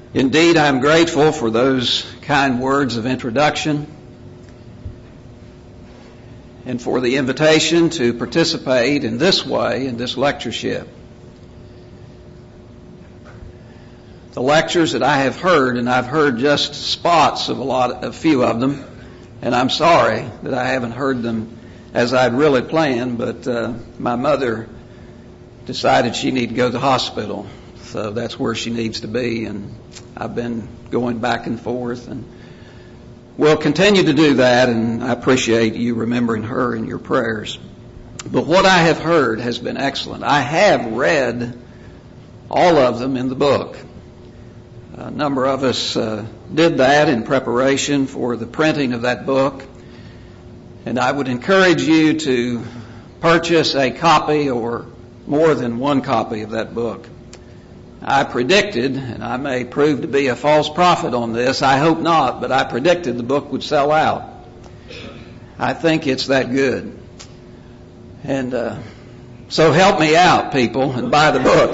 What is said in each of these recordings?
Indeed, I'm grateful for those kind words of introduction and for the invitation to participate in this way in this lectureship. The lectures that I have heard, and I've heard just spots of a few of them, and I'm sorry that I haven't heard them as I'd really planned, but my mother decided she needed to go to the hospital, so that's where she needs to be, and I've been going back and forth, and we'll continue to do that, and I appreciate you remembering her in your prayers. But what I have heard has been excellent. I have read all of them in the book. A number of us did that in preparation for the printing of that book. And I would encourage you to purchase a copy or more than one copy of that book. I predicted, and I may prove to be a false prophet on this, I hope not, but I predicted the book would sell out. I think it's that good. And so help me out, people, and buy the book.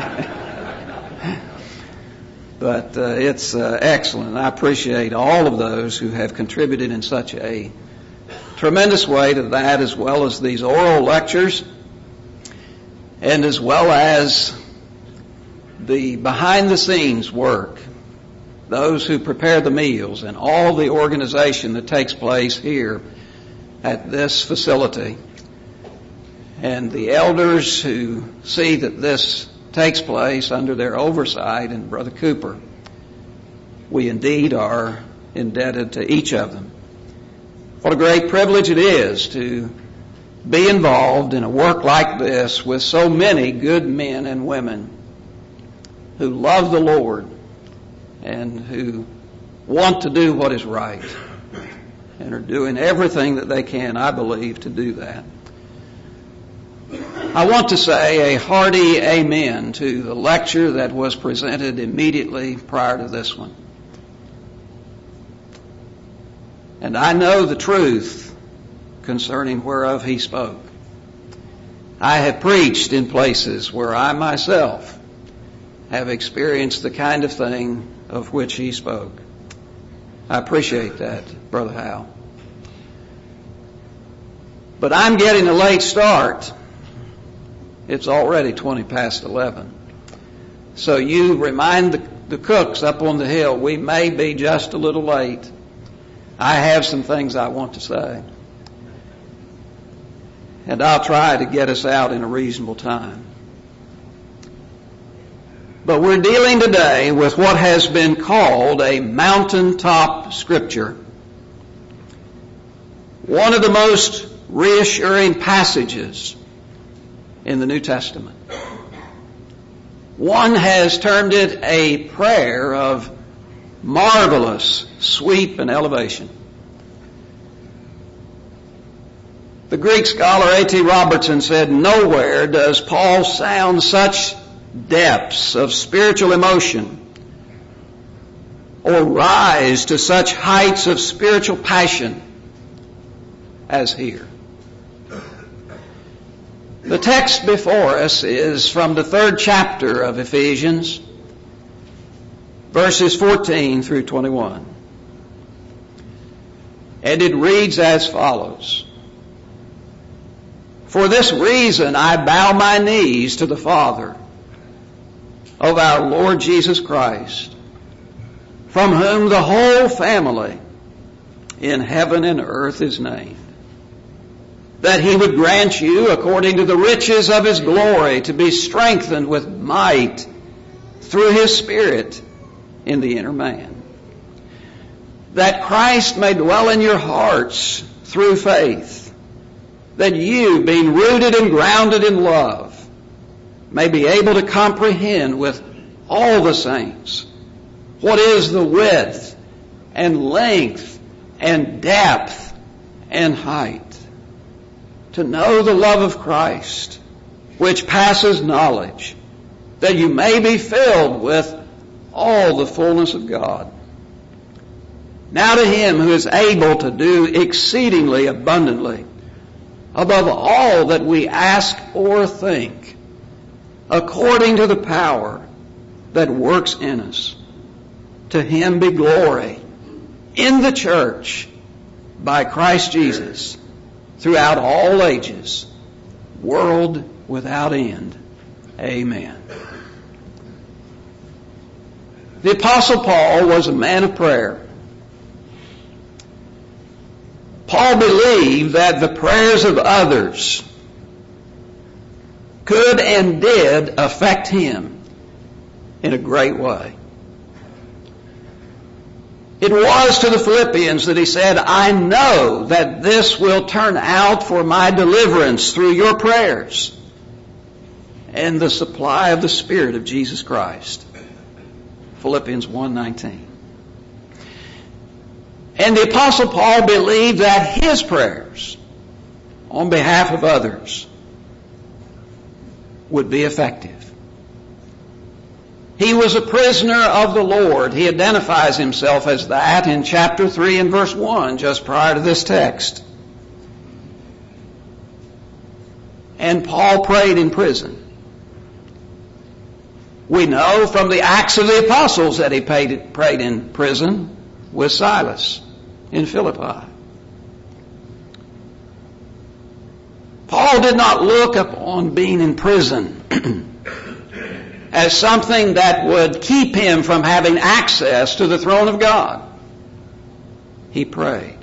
But it's excellent. I appreciate all of those who have contributed in such a tremendous way to that, as well as these oral lectures, and as well as the behind-the-scenes work, those who prepare the meals, and all the organization that takes place here at this facility, and the elders who see that this takes place under their oversight, and Brother Cooper. We indeed are indebted to each of them. What a great privilege it is to be involved in a work like this with so many good men and women who love the Lord and who want to do what is right and are doing everything that they can, I believe, to do that. I want to say a hearty amen to the lecture that was presented immediately prior to this one. And I know the truth concerning whereof he spoke. I have preached in places where I myself have experienced the kind of thing of which he spoke. I appreciate that, Brother Hal. But I'm getting a late start. It's already 20 past 11. So you remind the cooks up on the hill, we may be just a little late. I have some things I want to say. And I'll try to get us out in a reasonable time. But we're dealing today with what has been called a mountaintop scripture. One of the most reassuring passages in the New Testament. One has termed it a prayer of marvelous sweep and elevation. The Greek scholar A.T. Robertson said, nowhere does Paul sound such depths of spiritual emotion or rise to such heights of spiritual passion as here. The text before us is from the 3rd chapter of Ephesians, verses 14 through 21. And it reads as follows. For this reason I bow my knees to the Father of our Lord Jesus Christ, from whom the whole family in heaven and earth is named, that he would grant you, according to the riches of his glory, to be strengthened with might through his Spirit in the inner man, that Christ may dwell in your hearts through faith, that you, being rooted and grounded in love, may be able to comprehend with all the saints what is the width and length and depth and height, to know the love of Christ, which passes knowledge, that you may be filled with all the fullness of God. Now to him who is able to do exceedingly abundantly, above all that we ask or think, according to the power that works in us. To Him be glory in the church by Christ Jesus throughout all ages, world without end. Amen. The Apostle Paul was a man of prayer. Paul believed that the prayers of others could and did affect him in a great way. It was to the Philippians that he said, I know that this will turn out for my deliverance through your prayers and the supply of the Spirit of Jesus Christ. Philippians 1:19. And the Apostle Paul believed that his prayers on behalf of others would be effective. He was a prisoner of the Lord. He identifies himself as that in chapter 3 and verse 1, just prior to this text. And Paul prayed in prison. We know from the Acts of the Apostles that he prayed in prison with Silas in Philippi. Paul did not look upon being in prison as something that would keep him from having access to the throne of God. He prayed.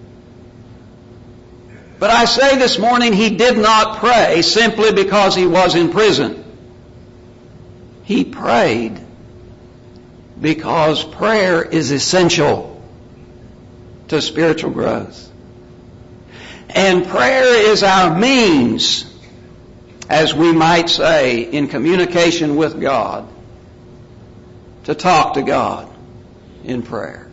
But I say this morning, he did not pray simply because he was in prison. He prayed because prayer is essential to spiritual growth. And prayer is our means, as we might say, in communication with God, to talk to God in prayer.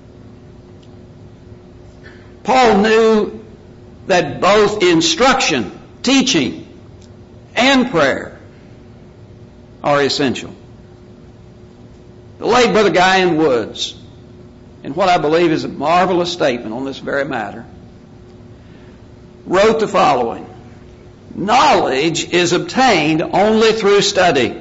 Paul knew that both instruction, teaching, and prayer are essential. The late Brother Guyan Woods, in what I believe is a marvelous statement on this very matter, wrote the following: knowledge is obtained only through study.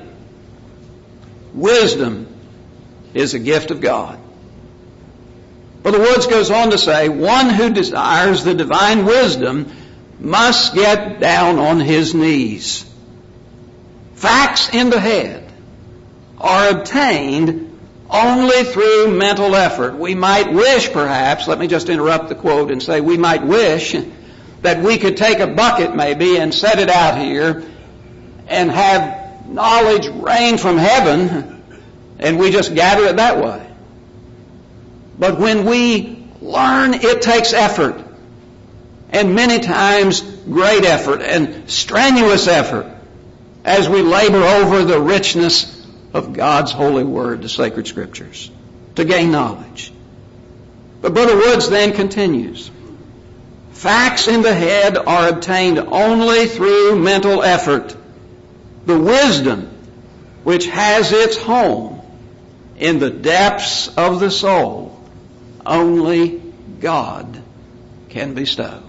Wisdom is a gift of God. Brother Woods goes on to say, one who desires the divine wisdom must get down on his knees. Facts in the head are obtained only through mental effort. We might wish, perhaps, let me just interrupt the quote and say, we might wish that we could take a bucket maybe and set it out here and have knowledge rain from heaven and we just gather it that way. But when we learn, it takes effort, and many times great effort and strenuous effort as we labor over the richness of God's holy word, the sacred scriptures, to gain knowledge. But Brother Woods then continues, facts in the head are obtained only through mental effort. The wisdom which has its home in the depths of the soul, only God can bestow.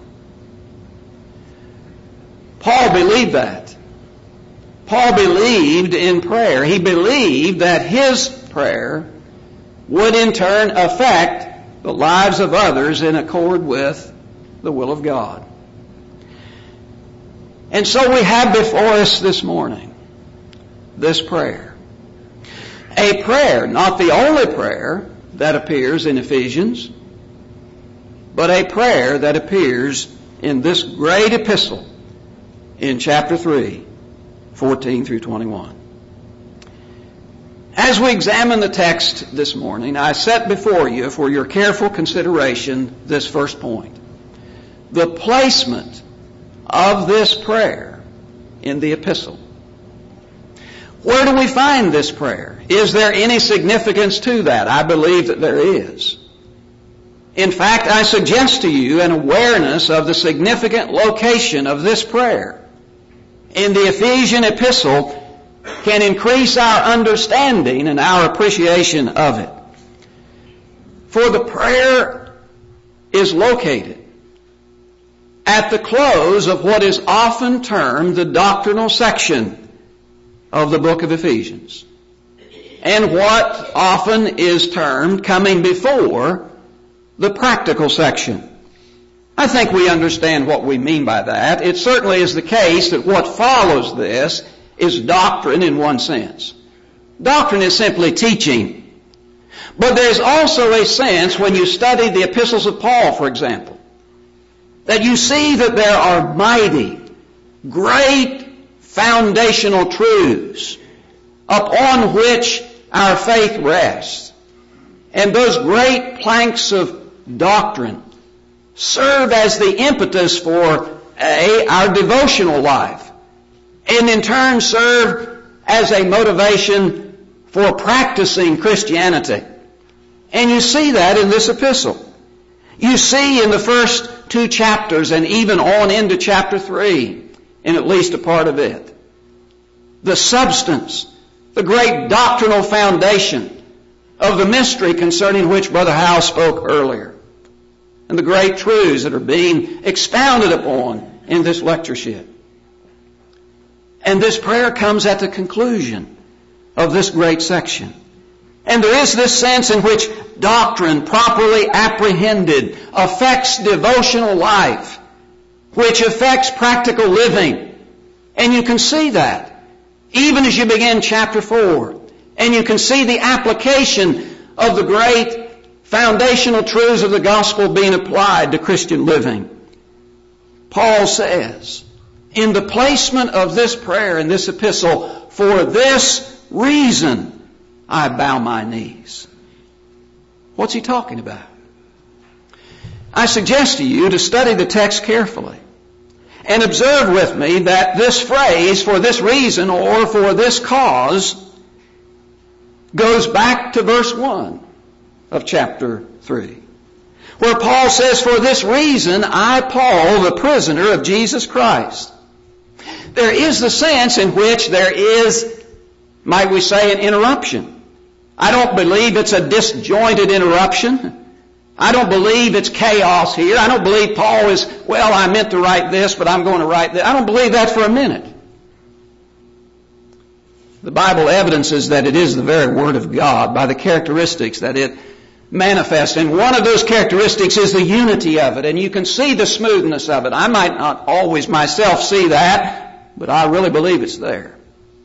Paul believed that. Paul believed in prayer. He believed that his prayer would in turn affect the lives of others in accord with the will of God. And so we have before us this morning this prayer. A prayer, not the only prayer that appears in Ephesians, but a prayer that appears in this great epistle in chapter 3, 14 through 21. As we examine the text this morning, I set before you for your careful consideration this first point: the placement of this prayer in the epistle. Where do we find this prayer? Is there any significance to that? I believe that there is. In fact, I suggest to you an awareness of the significant location of this prayer in the Ephesian epistle can increase our understanding and our appreciation of it. For the prayer is located at the close of what is often termed the doctrinal section of the book of Ephesians. and what often is termed coming before the practical section. I think we understand what we mean by that. It certainly is the case that what follows this is doctrine in one sense. Doctrine is simply teaching. But there's also a sense when you study the epistles of Paul, for example, that you see that there are mighty, great foundational truths upon which our faith rests. And those great planks of doctrine serve as the impetus for our devotional life, and in turn serve as a motivation for practicing Christianity. And you see that in this epistle. You see in the first 2 chapters and even on into chapter 3, in at least a part of it, the substance, the great doctrinal foundation of the mystery concerning which Brother Howe spoke earlier, and the great truths that are being expounded upon in this lectureship. And this prayer comes at the conclusion of this great section. And there is this sense in which doctrine, properly apprehended, affects devotional life, which affects practical living. And you can see that even as you begin chapter 4. And you can see the application of the great foundational truths of the gospel being applied to Christian living. Paul says, in the placement of this prayer in this epistle, for this reason I bow my knees. What's he talking about? I suggest to you to study the text carefully and observe with me that this phrase, for this reason or for this cause, goes back to verse 1 of chapter 3, where Paul says, for this reason I, Paul, the prisoner of Jesus Christ. There is the sense in which there is, might we say, an interruption. I don't believe it's a disjointed interruption. I don't believe it's chaos here. I don't believe Paul is, well, I meant to write this, but I'm going to write this. I don't believe that for a minute. The Bible evidences that it is the very Word of God by the characteristics that it manifests. And one of those characteristics is the unity of it. And you can see the smoothness of it. I might not always myself see that, but I really believe it's there.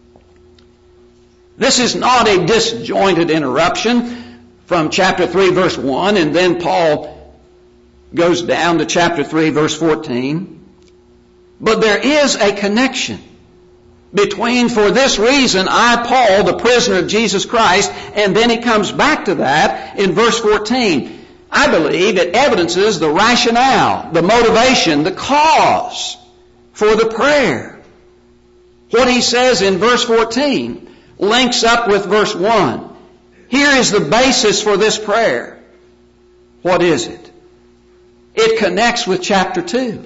This is not a disjointed interruption from chapter 3, verse 1, and then Paul goes down to chapter 3, verse 14. But there is a connection between, for this reason, I, Paul, the prisoner of Jesus Christ, and then he comes back to that in verse 14. I believe it evidences the rationale, the motivation, the cause for the prayer. What he says in verse 14 links up with verse 1. Here is the basis for this prayer. What is it? It connects with chapter 2.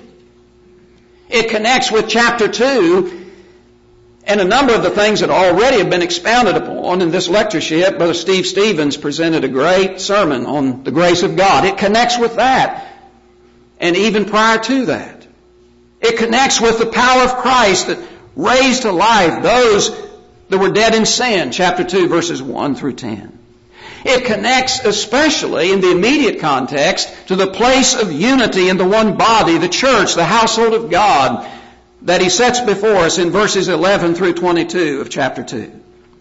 It connects with chapter 2 and a number of the things that already have been expounded upon in this lectureship. Brother Steve Stevens presented a great sermon on the grace of God. It connects with that, and even prior to that. It connects with the power of Christ that raised to life those that were dead in sin, chapter 2, verses 1 through 10. It connects especially in the immediate context to the place of unity in the one body, the church, the household of God, that he sets before us in verses 11 through 22 of chapter 2.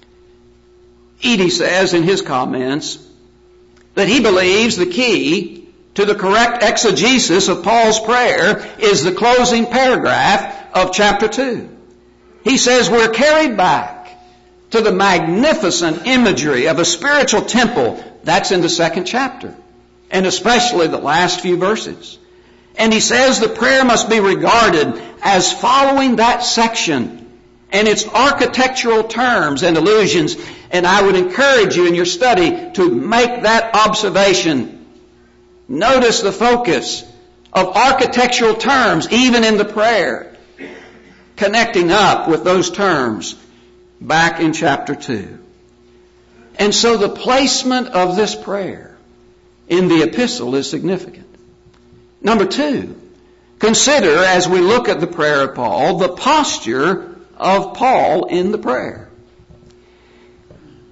Edie says in his comments that he believes the key to the correct exegesis of Paul's prayer is the closing paragraph of chapter 2. He says we're carried back to the magnificent imagery of a spiritual temple. That's in the 2nd chapter, and especially the last few verses. And he says the prayer must be regarded as following that section and its architectural terms and allusions. And I would encourage you in your study to make that observation. Notice the focus of architectural terms even in the prayer, connecting up with those terms back in chapter 2. And so the placement of this prayer in the epistle is significant. Number 2, consider as we look at the prayer of Paul, the posture of Paul in the prayer.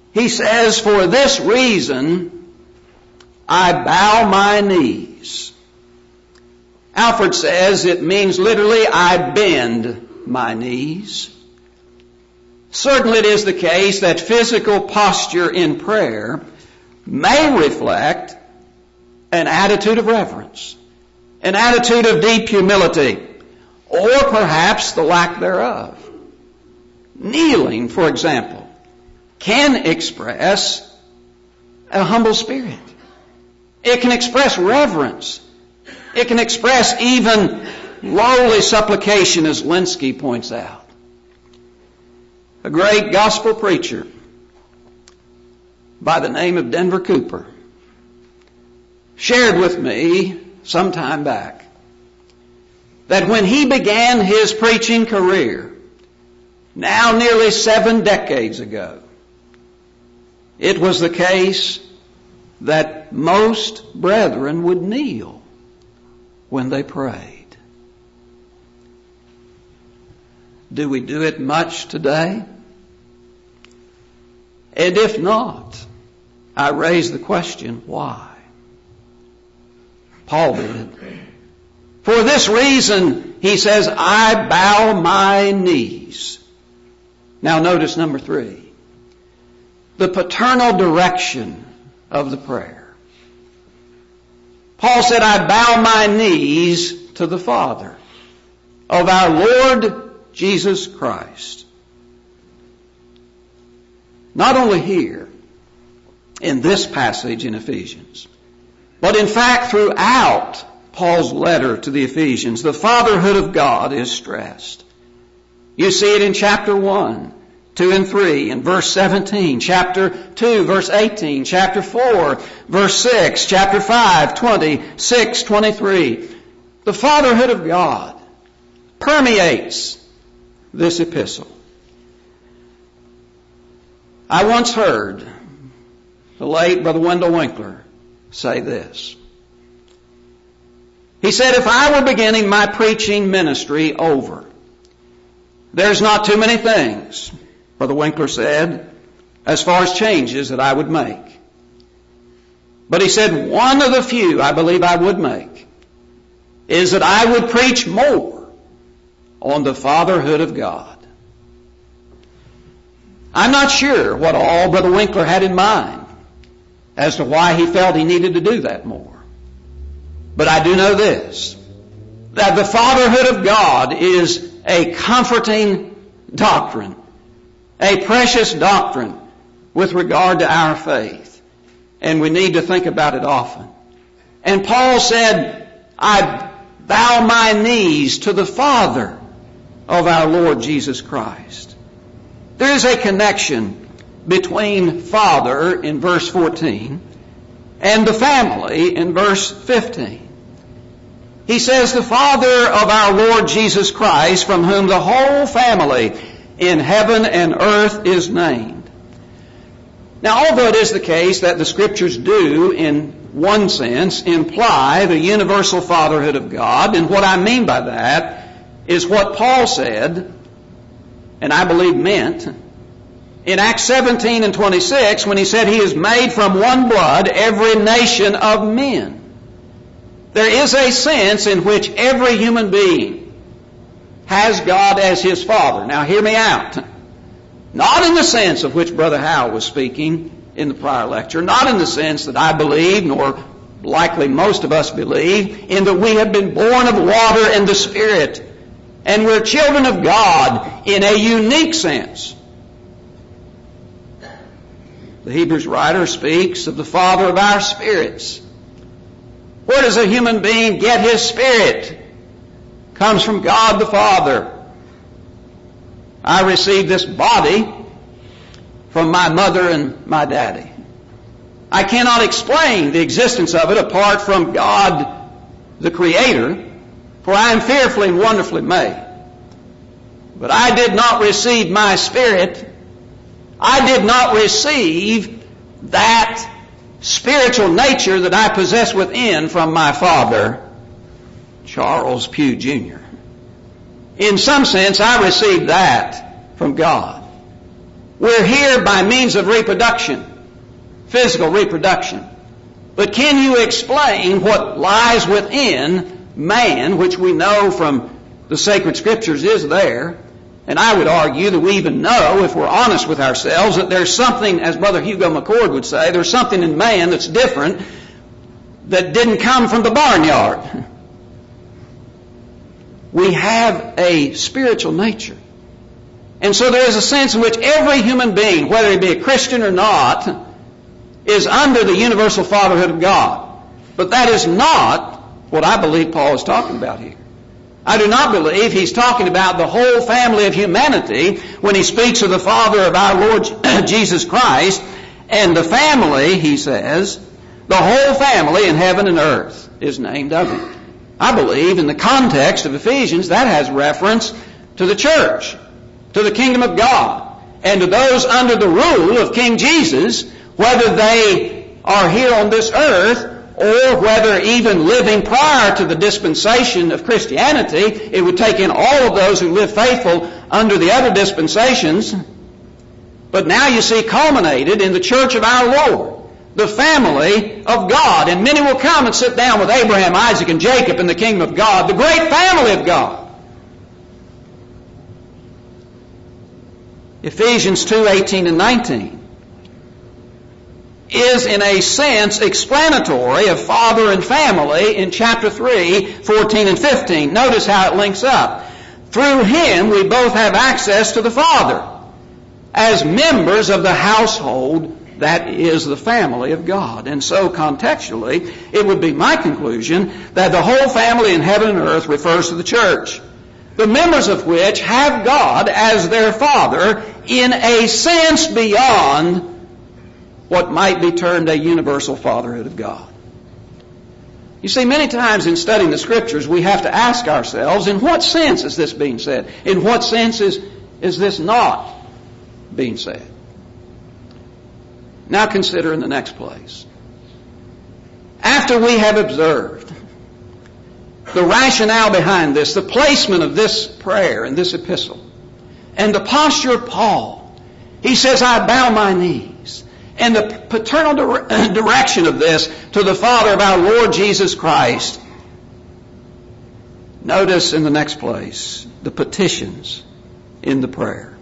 He says, "For this reason I bow my knees." Alfred says it means literally, I bend my knees. Certainly it is the case that physical posture in prayer may reflect an attitude of reverence, an attitude of deep humility, or perhaps the lack thereof. Kneeling, for example, can express a humble spirit. It can express reverence. It can express even lowly supplication, as Linsky points out. A great gospel preacher by the name of Denver Cooper shared with me some time back that when he began his preaching career, now nearly 7 decades ago, it was the case that most brethren would kneel when they prayed. Do we do it much today? And if not, I raise the question, why? Paul did. For this reason, he says, I bow my knees. Now notice number 3. The paternal direction of the prayer. Paul said, I bow my knees to the Father of our Lord Jesus Christ. Not only here, in this passage in Ephesians, but in fact throughout Paul's letter to the Ephesians, the fatherhood of God is stressed. You see it in chapter 1, 2 and 3, in verse 17, chapter 2, verse 18, chapter 4, verse 6, chapter 5, 20, 6, 23. The fatherhood of God permeates this epistle. I once heard the late Brother Wendell Winkler say this. He said, if I were beginning my preaching ministry over, there's not too many things, Brother Winkler said, as far as changes that I would make. But he said, one of the few I believe I would make is that I would preach more on the fatherhood of God. I'm not sure what all Brother Winkler had in mind as to why he felt he needed to do that more. But I do know this, that the fatherhood of God is a comforting doctrine, a precious doctrine with regard to our faith. And we need to think about it often. And Paul said, I bow my knees to the Father of our Lord Jesus Christ. There is a connection between Father in verse 14 and the family in verse 15. He says, the Father of our Lord Jesus Christ, from whom the whole family in heaven and earth is named. Now, although it is the case that the Scriptures do, in one sense, imply the universal fatherhood of God, and what I mean by that is what Paul said, and I believe meant, in Acts 17 and 26, when he said he is made from one blood every nation of men. There is a sense in which every human being has God as his Father. Now hear me out. Not in the sense of which Brother Howe was speaking in the prior lecture, not in the sense that I believe, nor likely most of us believe, in that we have been born of water and the Spirit, and we're children of God in a unique sense. The Hebrews writer speaks of the Father of our spirits. Where does a human being get his spirit? Comes from God the Father. I received this body from my mother and my daddy. I cannot explain the existence of it apart from God the Creator, for I am fearfully and wonderfully made. But I did not receive my spirit. I did not receive that spiritual nature that I possess within from my father, Charles Pugh Jr. In some sense, I received that from God. We're here by means of reproduction, physical reproduction. But can you explain what lies within man, which we know from the sacred scriptures is there? And I would argue that we even know, if we're honest with ourselves, that there's something, as Brother Hugo McCord would say, there's something in man that's different that didn't come from the barnyard. We have a spiritual nature. And so there is a sense in which every human being, whether he be a Christian or not, is under the universal fatherhood of God. But that is not what I believe Paul is talking about here. I do not believe he's talking about the whole family of humanity when he speaks of the Father of our Lord Jesus Christ. And the family, he says, the whole family in heaven and earth is named of him. I believe in the context of Ephesians that has reference to the church, to the kingdom of God, and to those under the rule of King Jesus, whether they are here on this earth or whether even living prior to the dispensation of Christianity. It would take in all of those who live faithful under the other dispensations. But now you see culminated in the church of our Lord, the family of God. And many will come and sit down with Abraham, Isaac, and Jacob in the kingdom of God, the great family of God. Ephesians 2:18 and 19 is in a sense explanatory of father and family in chapter 3, 14 and 15. Notice how it links up. Through him we both have access to the Father as members of the household that is the family of God. And so contextually, it would be my conclusion that the whole family in heaven and earth refers to the church, the members of which have God as their Father in a sense beyond what might be termed a universal fatherhood of God. You see, many times in studying the Scriptures, we have to ask ourselves, in what sense is this being said? In what sense is this not being said? Now consider in the next place. After we have observed the rationale behind this, the placement of this prayer and this epistle, and the posture of Paul, he says, I bow my knees. And the paternal direction of this to the Father of our Lord Jesus Christ. Notice in the next place the petitions in the prayer.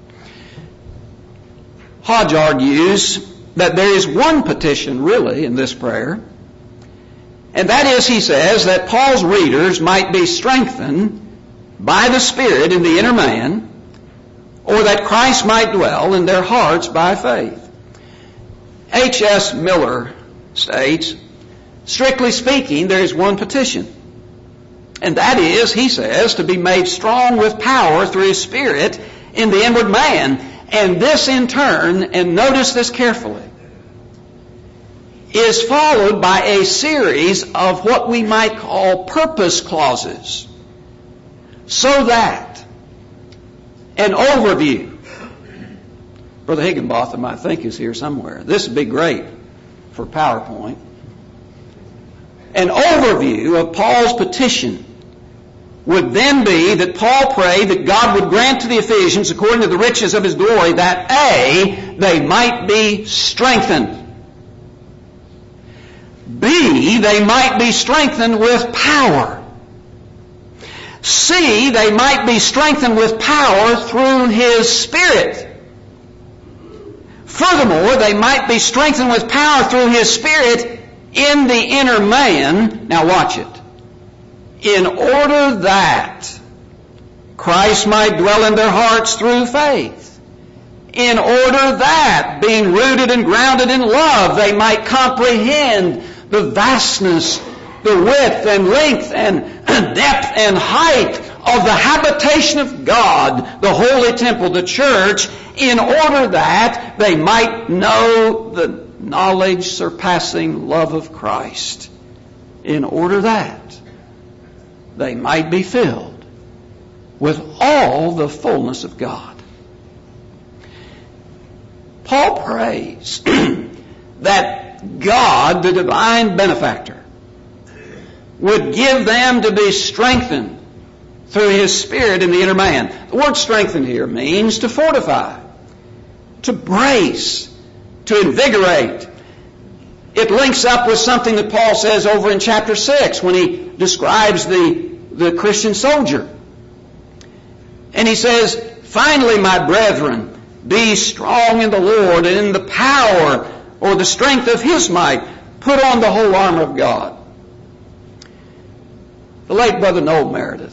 Hodge argues that there is one petition really in this prayer. And that is, he says, that Paul's readers might be strengthened by the Spirit in the inner man, or that Christ might dwell in their hearts by faith. H.S. Miller states, strictly speaking, there is one petition. And that is, he says, to be made strong with power through His Spirit in the inward man. And this in turn, and notice this carefully, is followed by a series of what we might call purpose clauses. So that, an overview. Brother Higginbotham, I think, is here somewhere. This would be great for PowerPoint. An overview of Paul's petition would then be that Paul prayed that God would grant to the Ephesians, according to the riches of His glory, that A, they might be strengthened. B, they might be strengthened with power. C, they might be strengthened with power through His Spirit. Furthermore, they might be strengthened with power through His Spirit in the inner man. Now watch it. In order that Christ might dwell in their hearts through faith. In order that, being rooted and grounded in love, they might comprehend the vastness, the width and length and depth and height of the habitation of God, the holy temple, the church, in order that they might know the knowledge surpassing love of Christ. In order that they might be filled with all the fullness of God. Paul prays that God, the divine benefactor, would give them to be strengthened through His Spirit in the inner man. The word strengthen here means to fortify. to brace, to invigorate. It links up with something that Paul says over in chapter 6 when he describes the Christian soldier. And he says, "Finally, my brethren, be strong in the Lord and in the power or the strength of His might. Put on the whole armor of God." The late Brother Noel Meredith,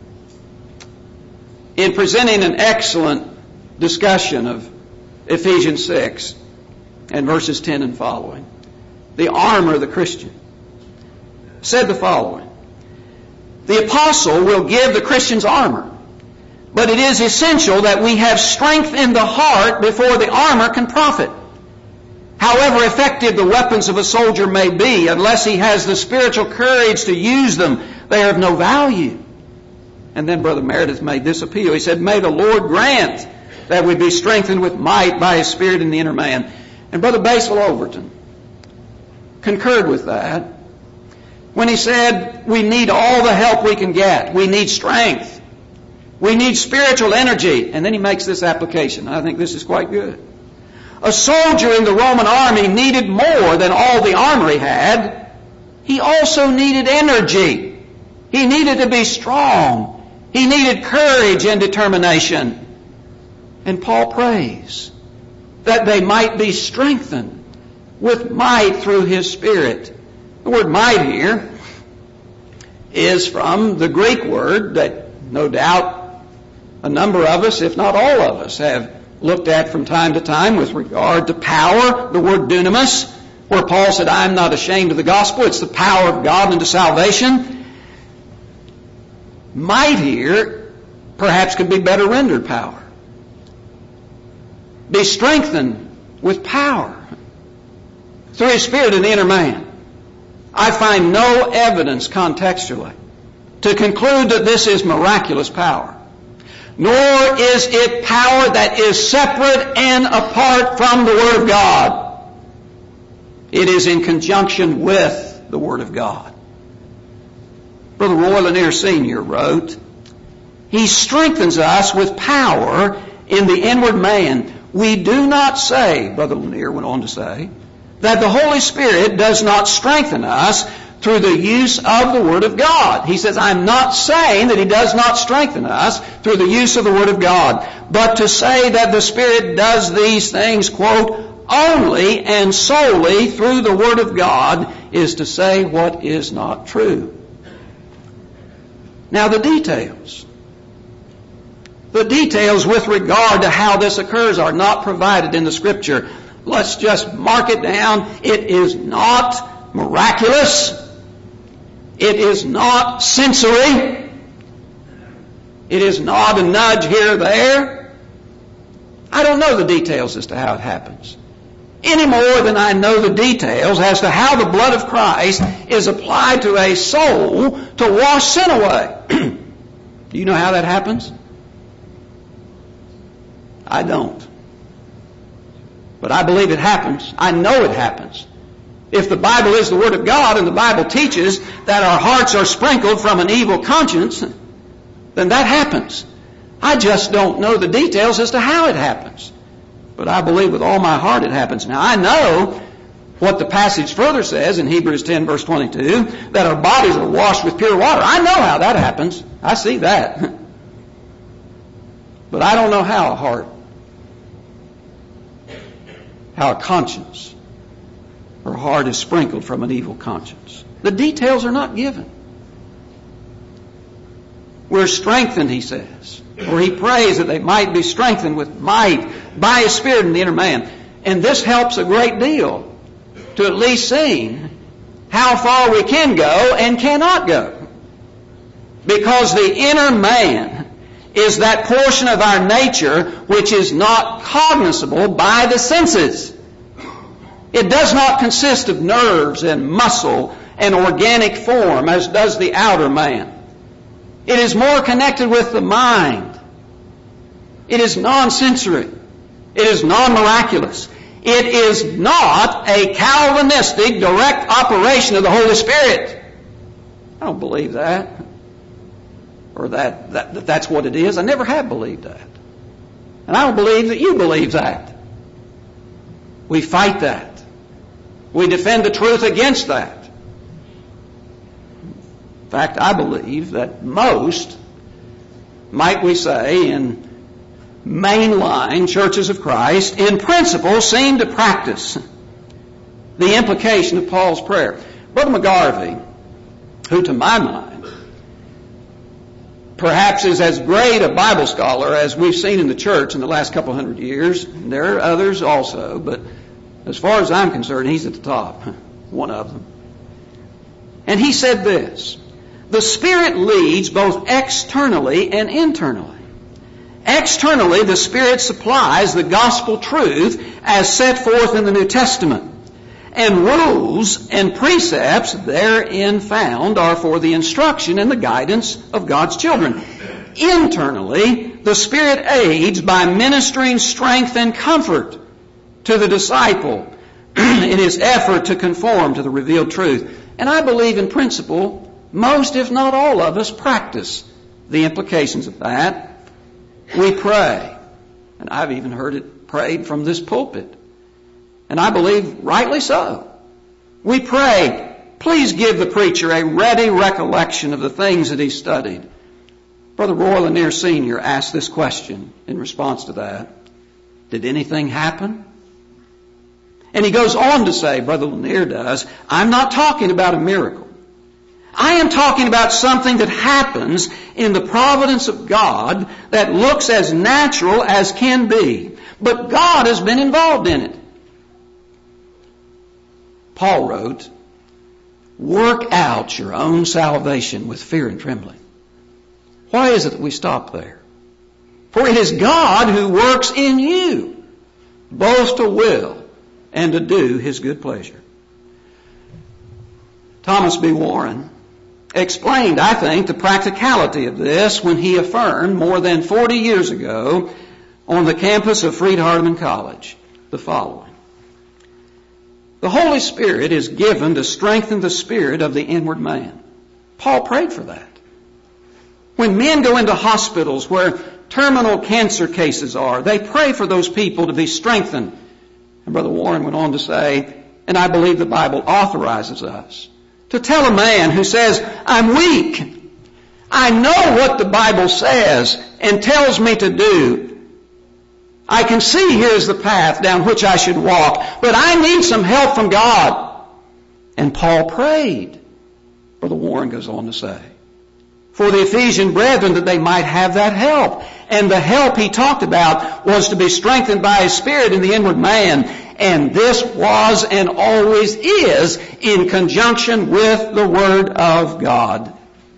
in presenting an excellent discussion of Ephesians 6 and verses 10 and following, the armor of the Christian, said the following: "The apostle will give the Christian's armor, but it is essential that we have strength in the heart before the armor can profit. However effective the weapons of a soldier may be, unless he has the spiritual courage to use them, they are of no value." And then Brother Meredith made this appeal. He said, "May the Lord grant that we be strengthened with might by His Spirit in the inner man." And Brother Basil Overton concurred with that when he said, we need all the help we can get. We need strength. We need spiritual energy. And then he makes this application. I think this is quite good. A soldier in the Roman army needed more than all the armor he had. He also needed energy. He needed to be strong. He needed courage and determination. And Paul prays that they might be strengthened with might through His Spirit. The word might here is from the Greek word that no doubt a number of us, if not all of us, have looked at from time to time with regard to power, the word dunamis, where Paul said, "I'm not ashamed of the gospel. It's the power of God unto salvation." Might here perhaps could be better rendered power. Be strengthened with power through His Spirit in the inner man. I find no evidence contextually to conclude that this is miraculous power. Nor is it power that is separate and apart from the Word of God. It is in conjunction with the Word of God. Brother Roy Lanier Sr. wrote, "He strengthens us with power in the inward man. We do not say," Brother Lanier went on to say, "that the Holy Spirit does not strengthen us through the use of the Word of God." He says, "I'm not saying that He does not strengthen us through the use of the Word of God, but to say that the Spirit does these things, quote, only and solely through the Word of God is to say what is not true." Now the details with regard to how this occurs are not provided in the Scripture. Let's just mark it down. It is not miraculous. It is not sensory. It is not a nudge here or there. I don't know the details as to how it happens, any more than I know the details as to how the blood of Christ is applied to a soul to wash sin away. Do you know how that happens? I don't. But I believe it happens. I know it happens. If the Bible is the Word of God and the Bible teaches that our hearts are sprinkled from an evil conscience, then that happens. I just don't know the details as to how it happens. But I believe with all my heart it happens. Now I know what the passage further says in Hebrews 10 verse 22, that our bodies are washed with pure water. I know how that happens. I see that. But I don't know how a conscience or heart is sprinkled from an evil conscience. The details are not given. We're strengthened, he says, or he prays that they might be strengthened with might by His Spirit in the inner man. And this helps a great deal to at least seeing how far we can go and cannot go. Because the inner man is that portion of our nature which is not cognizable by the senses. It does not consist of nerves and muscle and organic form as does the outer man. It is more connected with the mind. It is non-sensory. It is non-miraculous. It is not a Calvinistic direct operation of the Holy Spirit. I don't believe that. Or that's what it is. I never have believed that. And I don't believe that you believe that. We fight that. We defend the truth against that. In fact, I believe that most, might we say, in mainline churches of Christ, in principle, seem to practice the implication of Paul's prayer. Brother McGarvey, who to my mind perhaps is as great a Bible scholar as we've seen in the church in the last couple hundred years, there are others also, but as far as I'm concerned, he's at the top, one of them. And he said this: the Spirit leads both externally and internally. Externally, the Spirit supplies the gospel truth as set forth in the New Testament. And rules and precepts therein found are for the instruction and the guidance of God's children. Internally, the Spirit aids by ministering strength and comfort to the disciple in his effort to conform to the revealed truth. And I believe in principle, most if not all of us practice the implications of that. We pray, and I've even heard it prayed from this pulpit, and I believe rightly so. We pray, please give the preacher a ready recollection of the things that he studied. Brother Roy Lanier Sr. asked this question in response to that: did anything happen? And he goes on to say, Brother Lanier does, I'm not talking about a miracle. I am talking about something that happens in the providence of God that looks as natural as can be. But God has been involved in it. Paul wrote, work out your own salvation with fear and trembling. Why is it that we stop there? For it is God who works in you, both to will and to do His good pleasure. Thomas B. Warren explained, I think, the practicality of this when he affirmed more than 40 years ago on the campus of Freed-Hardeman College the following: the Holy Spirit is given to strengthen the spirit of the inward man. Paul prayed for that. When men go into hospitals where terminal cancer cases are, they pray for those people to be strengthened. And Brother Warren went on to say, and I believe the Bible authorizes us to tell a man who says, I'm weak, I know what the Bible says and tells me to do. I can see here's the path down which I should walk, but I need some help from God. And Paul prayed, Brother Warren goes on to say, for the Ephesian brethren that they might have that help. And the help he talked about was to be strengthened by His Spirit in the inward man. And this was and always is in conjunction with the Word of God.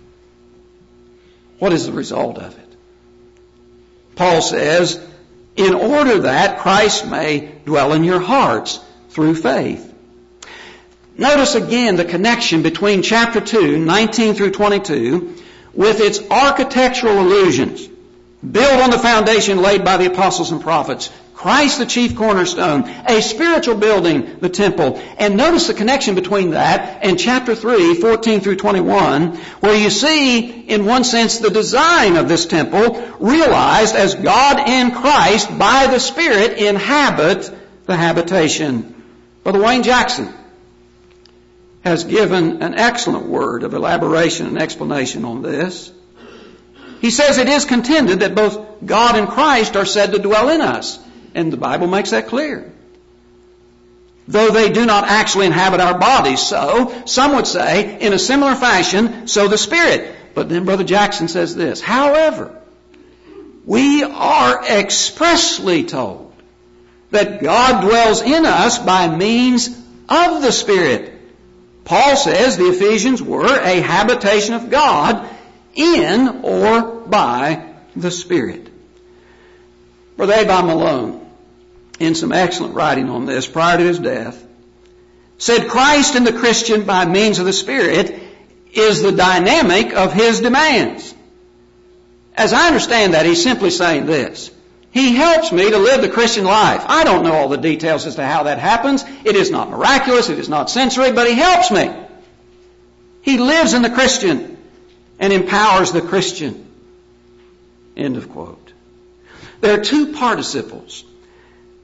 What is the result of it? Paul says, in order that Christ may dwell in your hearts through faith. Notice again the connection between chapter 2, 19 through 22, with its architectural allusions. Built on the foundation laid by the apostles and prophets. Christ the chief cornerstone. A spiritual building, the temple. And notice the connection between that and chapter 3, 14 through 21, where you see, in one sense, the design of this temple realized as God and Christ by the Spirit inhabit the habitation. Brother Wayne Jackson has given an excellent word of elaboration and explanation on this. He says it is contended that both God and Christ are said to dwell in us. And the Bible makes that clear. Though they do not actually inhabit our bodies, so some would say, in a similar fashion, so the Spirit. But then Brother Jackson says this: however, we are expressly told that God dwells in us by means of the Spirit. Paul says the Ephesians were a habitation of God in or by the Spirit. Brother Abba Malone, in some excellent writing on this prior to his death, said Christ in the Christian by means of the Spirit is the dynamic of his demands. As I understand that, he's simply saying this: He helps me to live the Christian life. I don't know all the details as to how that happens. It is not miraculous. It is not sensory, but He helps me. He lives in the Christian and empowers the Christian. End of quote. There are two participles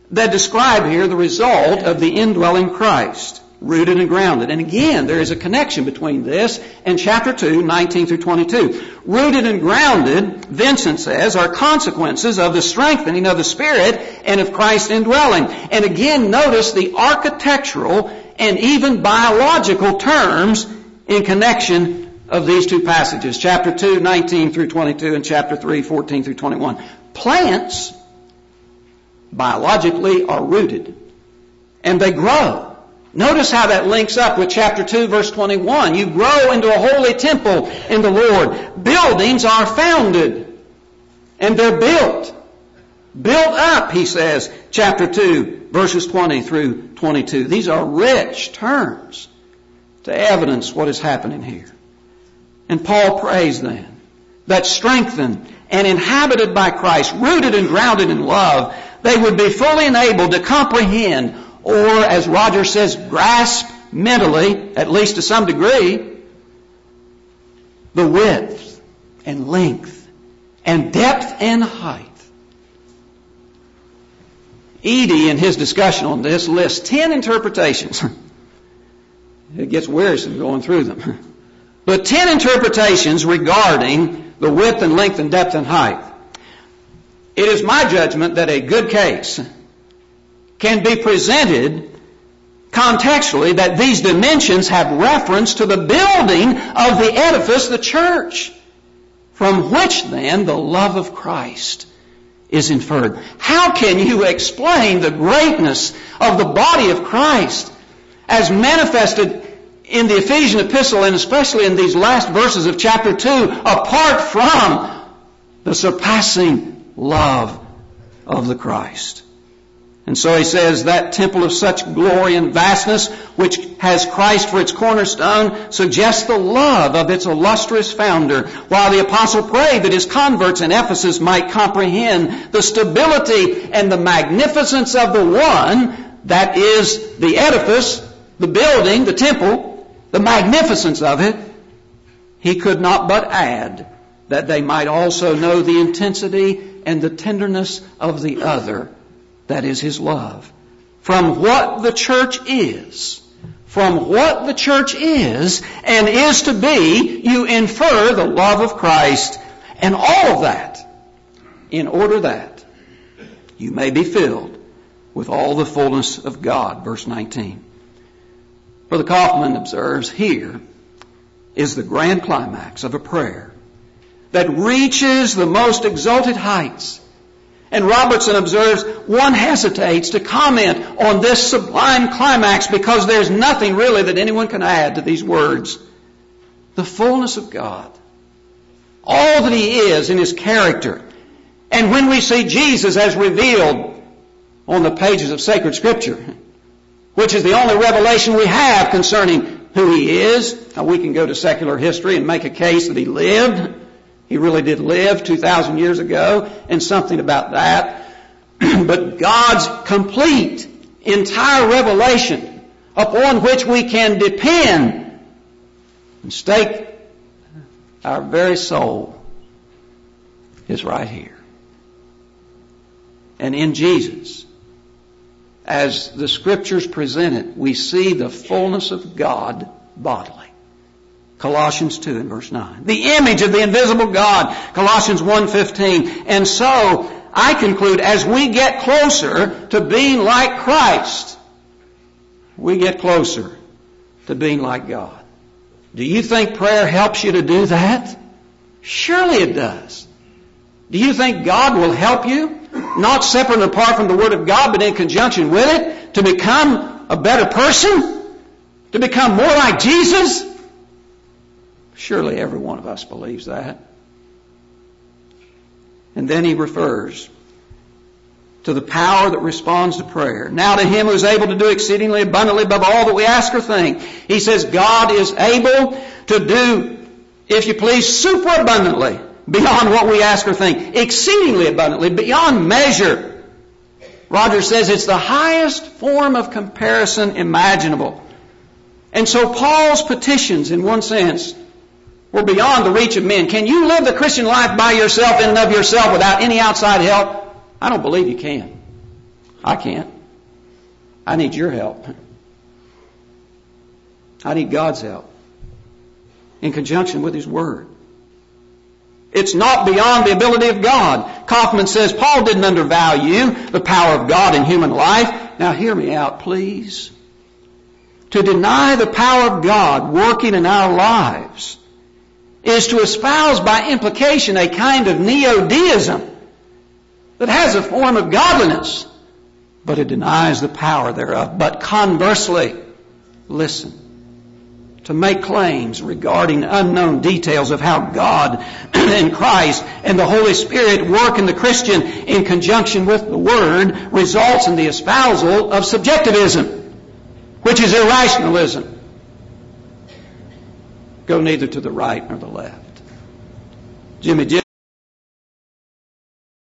that describe here the result of the indwelling Christ, rooted and grounded. And again, there is a connection between this and chapter 2, 19 through 22. Rooted and grounded, Vincent says, are consequences of the strengthening of the Spirit and of Christ's indwelling. And again, notice the architectural and even biological terms in connection of these two passages. Chapter 2, 19 through 22, and chapter 3, 14 through 21. Plants, biologically, are rooted, and they grow. Notice how that links up with chapter 2, verse 21. You grow into a holy temple in the Lord. Buildings are founded, and they're built. Built up, he says, chapter 2, verses 20 through 22. These are rich terms to evidence what is happening here. And Paul prays then that strengthened and inhabited by Christ, rooted and grounded in love, they would be fully enabled to comprehend, or as Roger says, grasp mentally, at least to some degree, the width and length and depth and height. Edie, in his discussion on this, lists 10 interpretations. It gets wearisome going through them. But 10 interpretations regarding the width and length and depth and height. It is my judgment that a good case can be presented contextually that these dimensions have reference to the building of the edifice, the church, from which then the love of Christ is inferred. How can you explain the greatness of the body of Christ as manifested in the Ephesian epistle, and especially in these last verses of chapter 2, apart from the surpassing love of the Christ? And so he says, that temple of such glory and vastness, which has Christ for its cornerstone, suggests the love of its illustrious founder, while the apostle prayed that his converts in Ephesus might comprehend the stability and the magnificence of the one, that is the edifice, the building, the temple, the magnificence of it. He could not but add that they might also know the intensity and the tenderness of the other, that is his love. From what the church is and is to be, you infer the love of Christ, and all of that in order that you may be filled with all the fullness of God. Verse 19. Brother Kaufman observes, here is the grand climax of a prayer that reaches the most exalted heights. And Robertson observes, one hesitates to comment on this sublime climax because there's nothing really that anyone can add to these words. The fullness of God. All that he is in his character. And when we see Jesus as revealed on the pages of sacred Scripture, which is the only revelation we have concerning who he is. Now, we can go to secular history and make a case that he lived. He really did live 2,000 years ago, and something about that. But God's complete, entire revelation upon which we can depend and stake our very soul is right here. And in Jesus, as the Scriptures present it, we see the fullness of God bodily. Colossians 2 and verse 9. The image of the invisible God. Colossians 1:15. And so, I conclude, as we get closer to being like Christ, we get closer to being like God. Do you think prayer helps you to do that? Surely it does. Do you think God will help you, not separate and apart from the Word of God, but in conjunction with it, to become a better person? To become more like Jesus? Surely every one of us believes that. And then he refers to the power that responds to prayer. Now to him who is able to do exceedingly abundantly above all that we ask or think. He says God is able to do, if you please, superabundantly beyond what we ask or think. Exceedingly abundantly, beyond measure. Roger says it's the highest form of comparison imaginable. And so Paul's petitions, in one sense, were beyond the reach of men. Can you live the Christian life by yourself, in and of yourself, without any outside help? I don't believe you can. I can't. I need your help. I need God's help in conjunction with His Word. It's not beyond the ability of God. Kaufman says Paul didn't undervalue the power of God in human life. Now hear me out, please. To deny the power of God working in our lives is to espouse by implication a kind of neo-deism that has a form of godliness, but it denies the power thereof. But conversely, listen, to make claims regarding unknown details of how God and Christ and the Holy Spirit work in the Christian in conjunction with the Word results in the espousal of subjectivism, which is irrationalism. Go neither to the right nor the left. Jimmy